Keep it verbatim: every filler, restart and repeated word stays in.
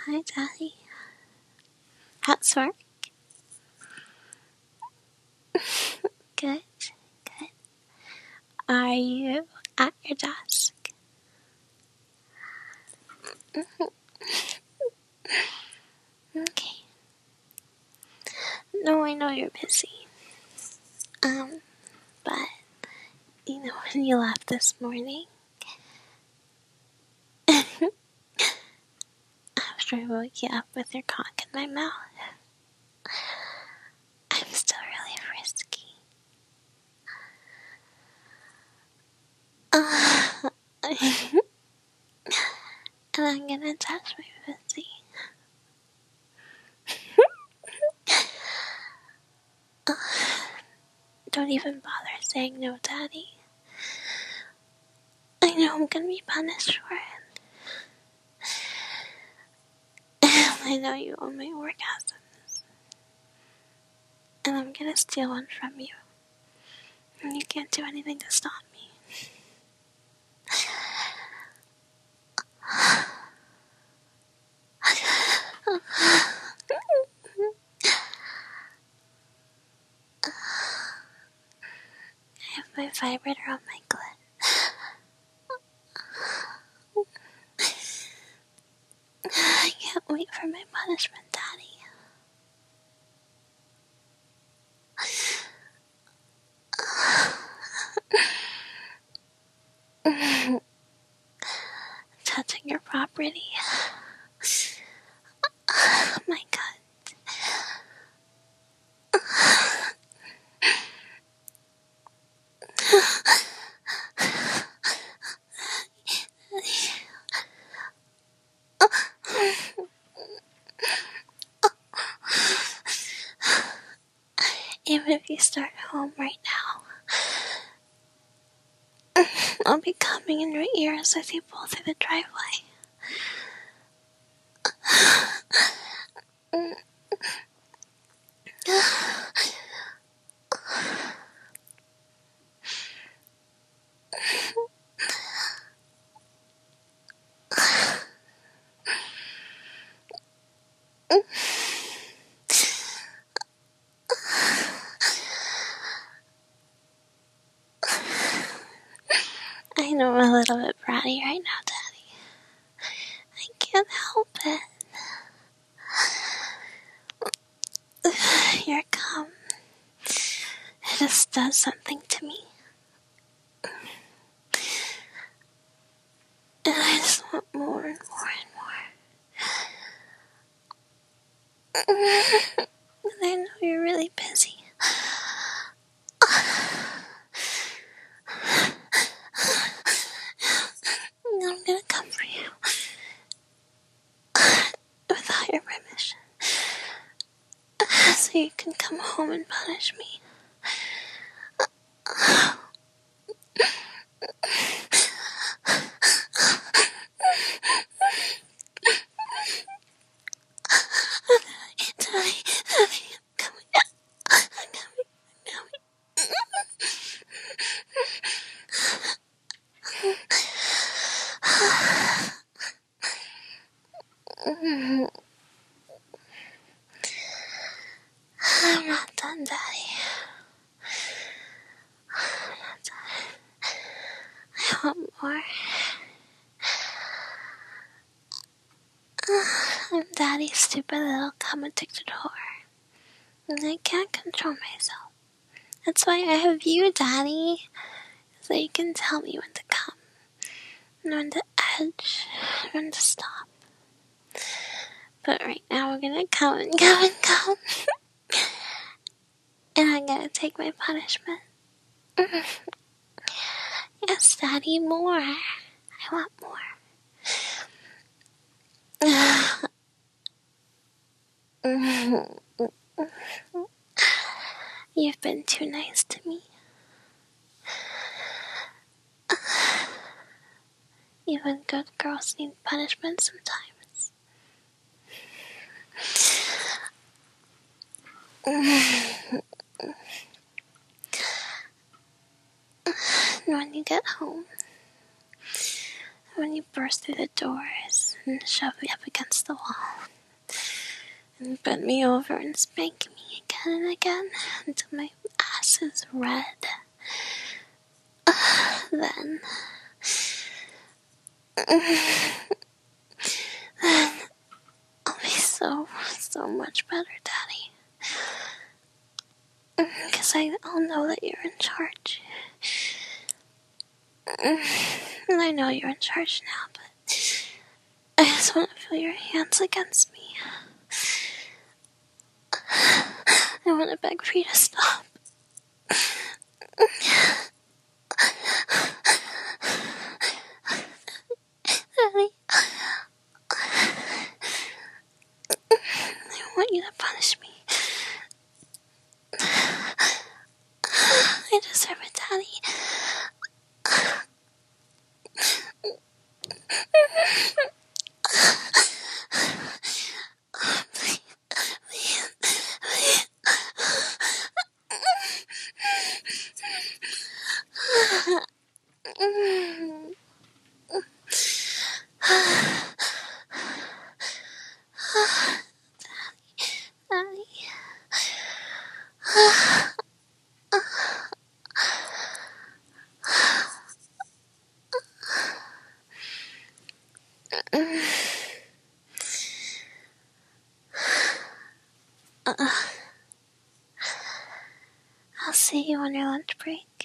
Hi, Daddy. How's work? Good, good. Are you at your desk? Okay. No, I know you're busy. Um, but, you know, when you left this morning, after I woke you up with your cock in my mouth, I'm still really frisky. Uh, and I'm gonna touch my pussy. Uh, don't even bother saying no, Daddy. I know I'm gonna be punished for it. And I know you own my orgasms. And I'm gonna steal one from you. And you can't do anything to stop me. I have my vibrator on my clit. I can't wait for my punishment, Daddy. Touching your property. Oh my God. Even if you start home right now, I'll be coming in your ears as you pull through the driveway. I know I'm a little bit bratty right now, Daddy. I can't help it. Your cum, it just does something to me. And I just want more and more and more. And I know you're really busy. I'm gonna come for you. Without your permission. So you can come home and punish me. Daddy, Daddy, I'm coming. I'm coming. I'm coming. I'm not done, Daddy. I'm not done. I want more. I'm Daddy's stupid little cum addicted whore. And I can't control myself. That's why I have you, Daddy. So you can tell me when to come. And when to edge. When to stop. But right now we're gonna come and come and come. And I'm gonna take my punishment. Yes, Daddy, more. I want more. You've been too nice to me. Even good girls need punishment sometimes. And when you get home, when you burst through the doors and shove me up against the wall. And bend me over and spank me again and again until my ass is red. Then, then I'll be so, so much better, Daddy. Because I'll know that you're in charge. And I know you're in charge now, but I just want to feel your hands against me. I want to beg for you to stop. Daddy, I want you to punish me. I deserve it, Daddy. Please, please, please. Daddy. Uh, I'll see you on your lunch break.